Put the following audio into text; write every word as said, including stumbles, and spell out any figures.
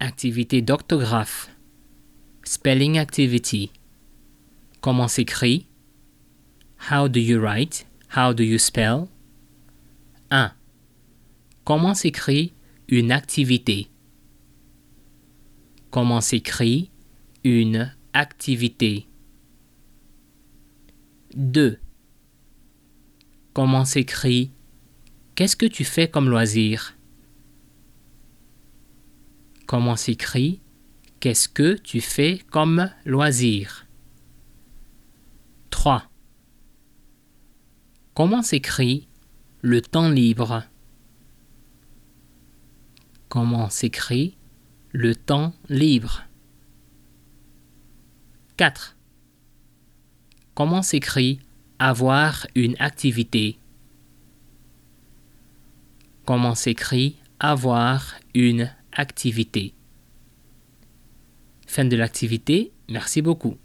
Activité d'orthographe. Spelling activity. Comment s'écrit? How do you write? How do you spell? un. Comment s'écrit une activité? Comment s'écrit une activité? deux. Comment s'écrit qu'est-ce que tu fais comme loisir? Comment s'écrit qu'est-ce que tu fais comme loisir? trois. Comment s'écrit le temps libre? Comment s'écrit le temps libre? quatre. Comment s'écrit avoir une activité? Comment s'écrit avoir une activité? Fin de l'activité, merci beaucoup.